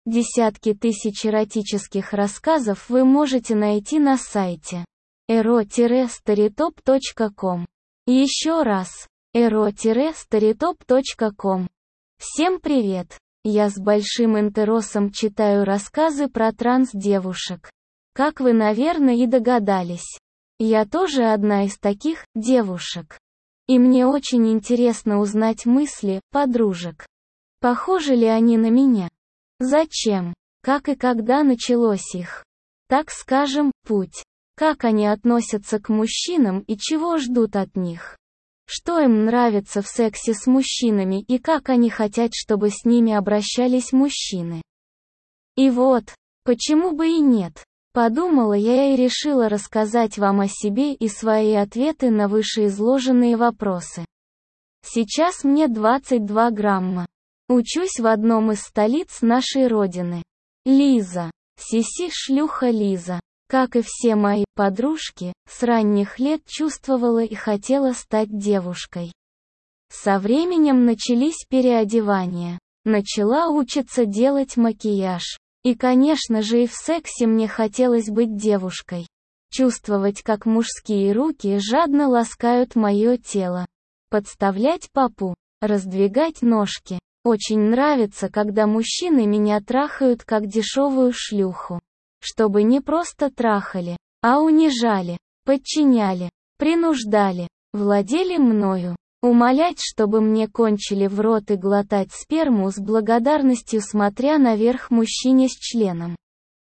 Десятки тысяч эротических рассказов вы можете найти на сайте ero-storytop.com. Еще раз, ero-storytop.com. Всем привет! Я с большим интересом читаю рассказы про транс-девушек. Как вы, наверное, и догадались, я тоже одна из таких девушек. И мне очень интересно узнать мысли подружек. Похожи ли они на меня? Зачем? Как и когда началось их, так скажем, путь? Как они относятся к мужчинам и чего ждут от них? Что им нравится в сексе с мужчинами и как они хотят, чтобы с ними обращались мужчины? И вот, почему бы и нет? Подумала я и решила рассказать вам о себе и свои ответы на вышеизложенные вопросы. Сейчас мне 22 грамма. Учусь в одном из столиц нашей родины. Лиза. Сиси-шлюха Лиза. Как и все мои подружки, с ранних лет чувствовала и хотела стать девушкой. Со временем начались переодевания. Начала учиться делать макияж. И, конечно же, и в сексе мне хотелось быть девушкой. Чувствовать, как мужские руки жадно ласкают мое тело. Подставлять попу. Раздвигать ножки. Очень нравится, когда мужчины меня трахают как дешевую шлюху. Чтобы не просто трахали, а унижали, подчиняли, принуждали, владели мною. Умолять, чтобы мне кончили в рот и глотать сперму с благодарностью, смотря наверх мужчине с членом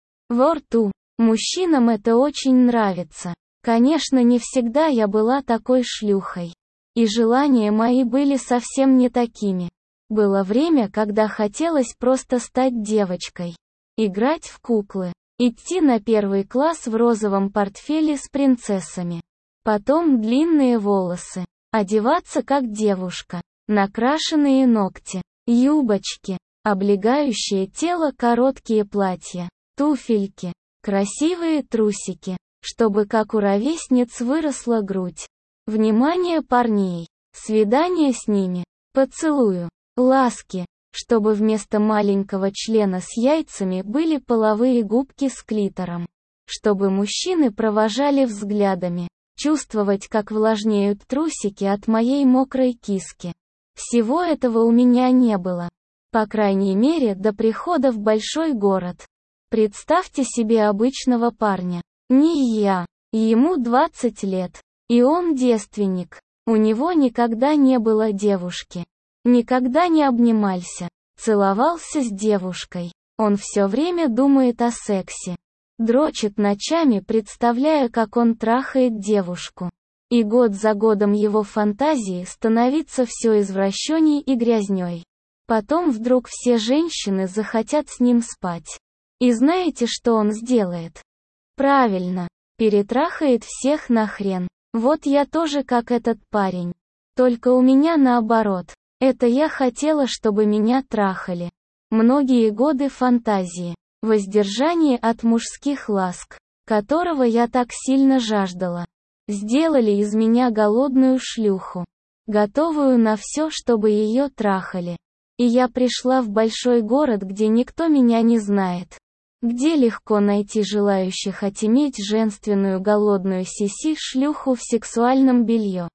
во рту. Мужчинам это очень нравится. Конечно, не всегда я была такой шлюхой. И желания мои были совсем не такими. Было время, когда хотелось просто стать девочкой. Играть в куклы. Идти на 1 класс в розовом портфеле с принцессами. Потом длинные волосы. Одеваться как девушка. Накрашенные ногти. Юбочки. Облегающее тело короткие платья. Туфельки. Красивые трусики. Чтобы как у ровесниц выросла грудь. Внимание парней. Свидание с ними. Поцелую. Ласки, чтобы вместо маленького члена с яйцами были половые губки с клитором. Чтобы мужчины провожали взглядами. Чувствовать, как влажнеют трусики от моей мокрой киски. Всего этого у меня не было. По крайней мере, до прихода в большой город. Представьте себе обычного парня. Не я. Ему 20 лет. И он девственник. У него никогда не было девушки. Никогда не обнимался, целовался с девушкой. Он все время думает о сексе. Дрочит ночами, представляя, как он трахает девушку. И год за годом его фантазии становится все извращенней и грязней. Потом вдруг все женщины захотят с ним спать. И знаете, что он сделает? Правильно, перетрахает всех нахрен. Вот я тоже как этот парень. Только у меня наоборот. Это я хотела, чтобы меня трахали. Многие годы фантазии. Воздержание от мужских ласк, которого я так сильно жаждала. Сделали из меня голодную шлюху. Готовую на все, чтобы ее трахали. И я пришла в большой город, где никто меня не знает. Где легко найти желающих отиметь женственную голодную сиси-шлюху в сексуальном белье.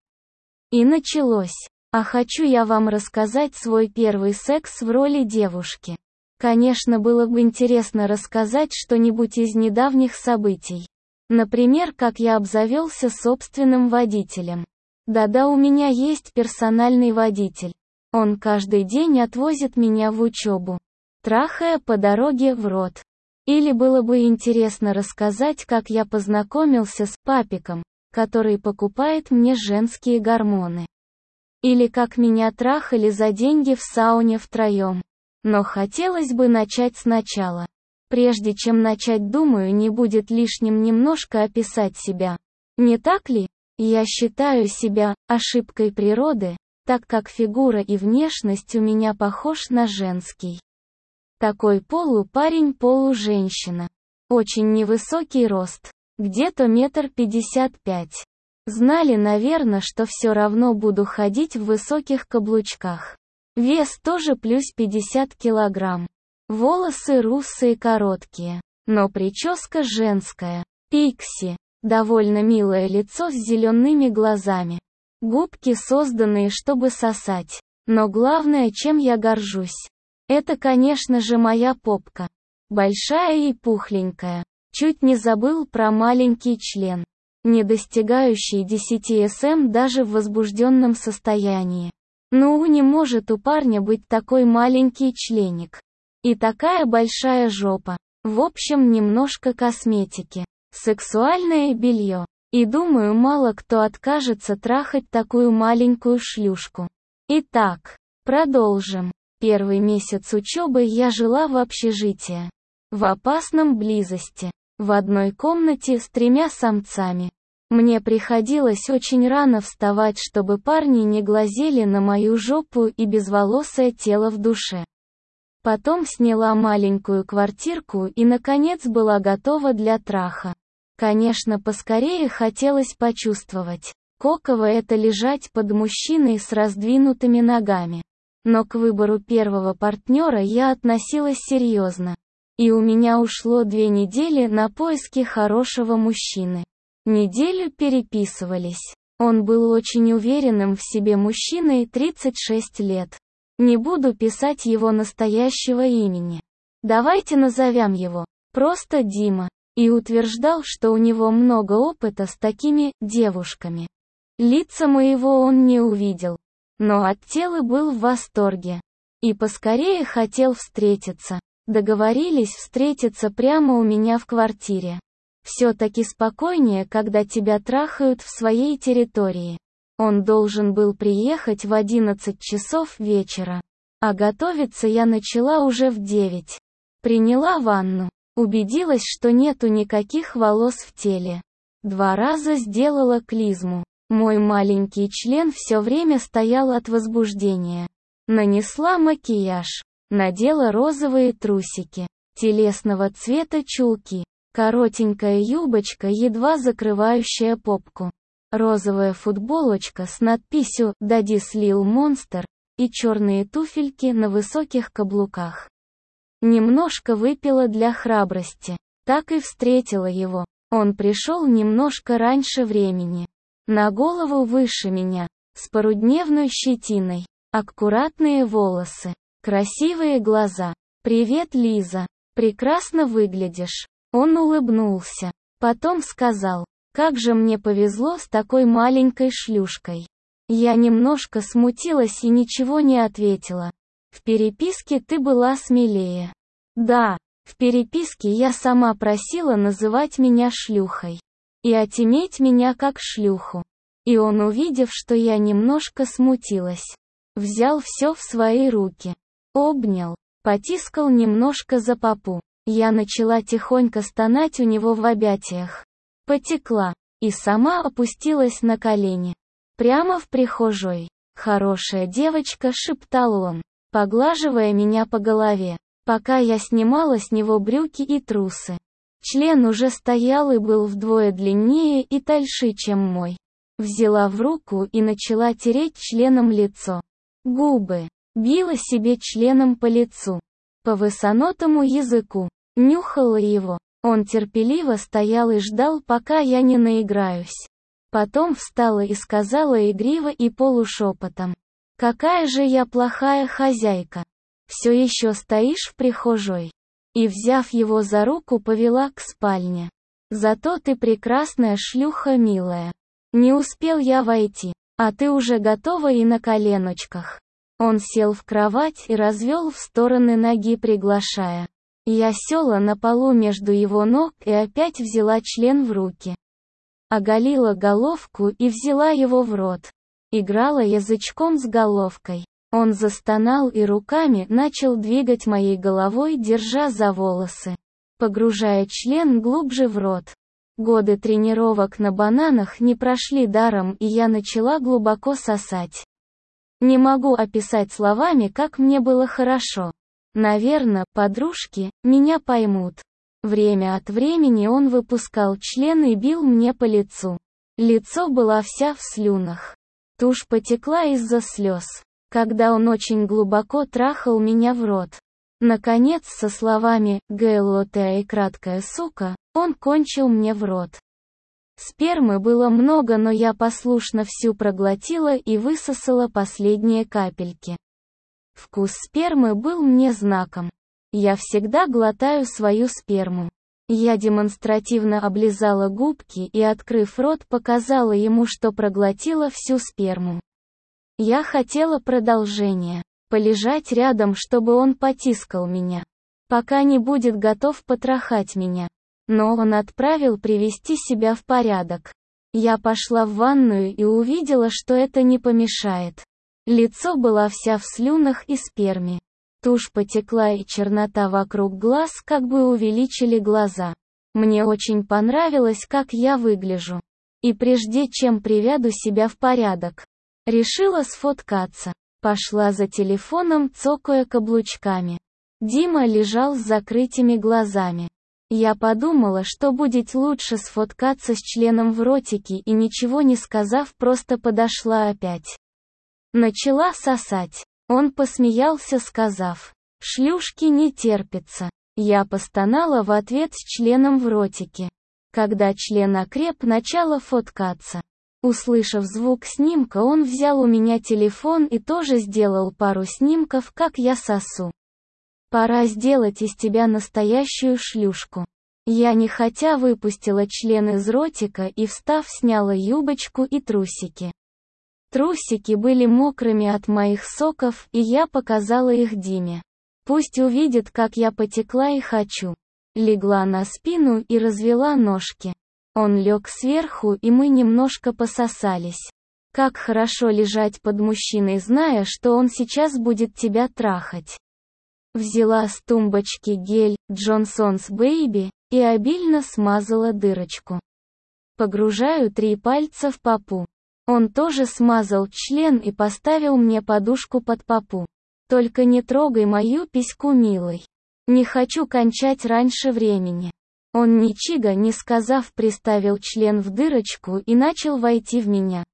И началось. А хочу я вам рассказать свой первый секс в роли девушки. Конечно, было бы интересно рассказать что-нибудь из недавних событий. Например, как я обзавелся собственным водителем. Да-да, у меня есть персональный водитель. Он каждый день отвозит меня в учебу, трахая по дороге в рот. Или было бы интересно рассказать, как я познакомился с папиком, который покупает мне женские гормоны. Или как меня трахали за деньги в сауне втроем. Но хотелось бы начать сначала. Прежде чем начать, думаю, не будет лишним немножко описать себя. Не так ли? Я считаю себя ошибкой природы, так как фигура и внешность у меня похож на женский. Такой полупарень-полуженщина. Очень невысокий рост. Где-то 1,55 м. Знали, наверное, что все равно буду ходить в высоких каблучках. Вес тоже плюс 50 килограмм. Волосы русые короткие, но прическа женская. Пикси. Довольно милое лицо с зелеными глазами. Губки, созданные, чтобы сосать. Но главное, чем я горжусь, это, конечно же, моя попка. Большая и пухленькая. Чуть не забыл про маленький член, не достигающий 10 см даже в возбужденном состоянии. Ну, не может у парня быть такой маленький членик. И такая большая жопа. В общем, немножко косметики. Сексуальное белье. И думаю, мало кто откажется трахать такую маленькую шлюшку. Итак, продолжим. Первый месяц учебы я жила в общежитии. В опасном близости. В одной комнате с 3 самцами. Мне приходилось очень рано вставать, чтобы парни не глазели на мою жопу и безволосое тело в душе. Потом сняла маленькую квартирку и, наконец, была готова для траха. Конечно, поскорее хотелось почувствовать, каково это лежать под мужчиной с раздвинутыми ногами. Но к выбору первого партнера я относилась серьезно. И у меня ушло 2 недели на поиски хорошего мужчины. Неделю переписывались. Он был очень уверенным в себе мужчиной, 36 лет. Не буду писать его настоящего имени. Давайте назовем его просто Дима. И утверждал, что у него много опыта с такими девушками. Лица моего он не увидел, но от тела был в восторге. И поскорее хотел встретиться. Договорились встретиться прямо у меня в квартире. Все-таки спокойнее, когда тебя трахают в своей территории. Он должен был приехать в 11 часов вечера. А готовиться я начала уже в 9. Приняла ванну. Убедилась, что нету никаких волос в теле. 2 раза сделала клизму. Мой маленький член все время стоял от возбуждения. Нанесла макияж. Надела розовые трусики. Телесного цвета чулки. Коротенькая юбочка, едва закрывающая попку. Розовая футболочка с надписью «Daddy's Lil Monster» и черные туфельки на высоких каблуках. Немножко выпила для храбрости. Так и встретила его. Он пришел немножко раньше времени. На голову выше меня. С порудневной щетиной. Аккуратные волосы. Красивые глаза. «Привет, Лиза. Прекрасно выглядишь». Он улыбнулся. Потом сказал: «Как же мне повезло с такой маленькой шлюшкой». Я немножко смутилась и ничего не ответила. В переписке ты была смелее. Да, в переписке я сама просила называть меня шлюхой. И отиметь меня как шлюху. И он, увидев, что я немножко смутилась, взял все в свои руки. Обнял, потискал немножко за попу. Я начала тихонько стонать у него в объятиях. Потекла. И сама опустилась на колени. Прямо в прихожей. «Хорошая девочка», — шептал он, поглаживая меня по голове, пока я снимала с него брюки и трусы. Член уже стоял и был вдвое длиннее и тоньше, чем мой. Взяла в руку и начала тереть членом лицо. Губы. Била себе членом по лицу. По высунутому языку. Нюхала его. Он терпеливо стоял и ждал, пока я не наиграюсь. Потом встала и сказала игриво и полушепотом: «Какая же я плохая хозяйка. Все еще стоишь в прихожей». И, взяв его за руку, повела к спальне. «Зато ты прекрасная шлюха, милая. Не успел я войти, а ты уже готова и на коленочках». Он сел в кровать и развел в стороны ноги, приглашая. Я села на полу между его ног и опять взяла член в руки. Оголила головку и взяла его в рот. Играла язычком с головкой. Он застонал и руками начал двигать моей головой, держа за волосы, погружая член глубже в рот. Годы тренировок на бананах не прошли даром, и я начала глубоко сосать. Не могу описать словами, как мне было хорошо. Наверно, подружки меня поймут. Время от времени он выпускал член и бил мне по лицу. Лицо было вся в слюнах. Тушь потекла из-за слез, когда он очень глубоко трахал меня в рот. Наконец, со словами «ГЛОТА» и краткая сука, он кончил мне в рот. Спермы было много, но я послушно всю проглотила и высосала последние капельки. Вкус спермы был мне знаком. Я всегда глотаю свою сперму. Я демонстративно облизала губки и, открыв рот, показала ему, что проглотила всю сперму. Я хотела продолжения. Полежать рядом, чтобы он потискал меня. Пока не будет готов потрахать меня. Но он отправил привести себя в порядок. Я пошла в ванную и увидела, что это не помешает. Лицо было вся в слюнах и сперме. Тушь потекла и чернота вокруг глаз как бы увеличили глаза. Мне очень понравилось, как я выгляжу. И прежде чем приведу себя в порядок, решила сфоткаться. Пошла за телефоном, цокая каблучками. Дима лежал с закрытыми глазами. Я подумала, что будет лучше сфоткаться с членом в ротике и, ничего не сказав, просто подошла опять. Начала сосать. Он посмеялся, сказав: «Шлюшки не терпится». Я постонала в ответ с членом в ротике. Когда член окреп, начала фоткаться. Услышав звук снимка, он взял у меня телефон и тоже сделал пару снимков, как я сосу. «Пора сделать из тебя настоящую шлюшку». Я нехотя выпустила член из ротика и, встав, сняла юбочку и трусики. Трусики были мокрыми от моих соков, и я показала их Диме. Пусть увидит, как я потекла и хочу. Легла на спину и развела ножки. Он лег сверху, и мы немножко пососались. Как хорошо лежать под мужчиной, зная, что он сейчас будет тебя трахать. Взяла с тумбочки гель Johnson's Baby и обильно смазала дырочку. Погружаю 3 пальца в попу. Он тоже смазал член и поставил мне подушку под попу. Только не трогай мою письку, милый. Не хочу кончать раньше времени. Он, ничего не сказав, приставил член в дырочку и начал войти в меня.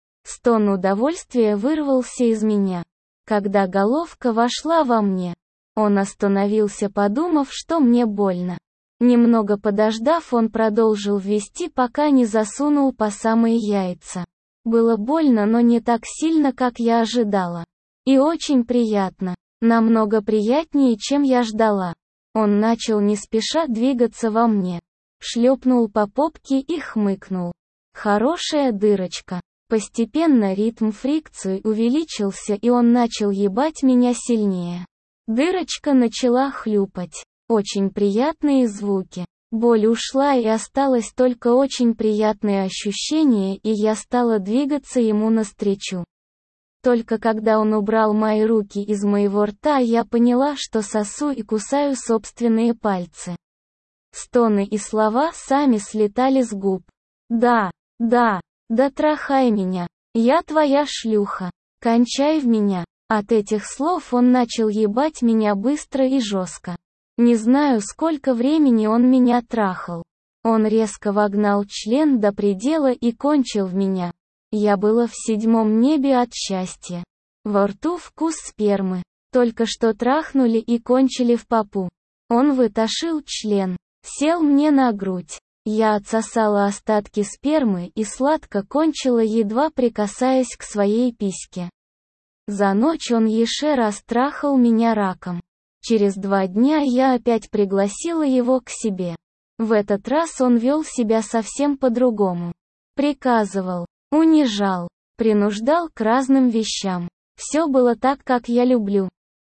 Стон удовольствия вырвался из меня. Когда головка вошла во мне, он остановился, подумав, что мне больно. Немного подождав, он продолжил ввести, пока не засунул по самые яйца. Было больно, но не так сильно, как я ожидала. И очень приятно. Намного приятнее, чем я ждала. Он начал не спеша двигаться во мне. Шлепнул по попке и хмыкнул. Хорошая дырочка. Постепенно ритм фрикции увеличился, и он начал ебать меня сильнее. Дырочка начала хлюпать. Очень приятные звуки. Боль ушла, и осталось только очень приятные ощущения, и я стала двигаться ему навстречу. Только когда он убрал мои руки из моего рта, я поняла, что сосу и кусаю собственные пальцы. Стоны и слова сами слетали с губ. Да, трахай меня. Я твоя шлюха. Кончай в меня. От этих слов он начал ебать меня быстро и жестко. Не знаю, сколько времени он меня трахал. Он резко вогнал член до предела и кончил в меня. Я была в 7-м небе от счастья. Во рту вкус спермы. Только что трахнули и кончили в попу. Он вытащил член. Сел мне на грудь. Я отсосала остатки спермы и сладко кончила, едва прикасаясь к своей письке. За ночь он еще раз трахал меня раком. Через 2 дня я опять пригласила его к себе. В этот раз он вел себя совсем по-другому. Приказывал, унижал, принуждал к разным вещам. Все было так, как я люблю.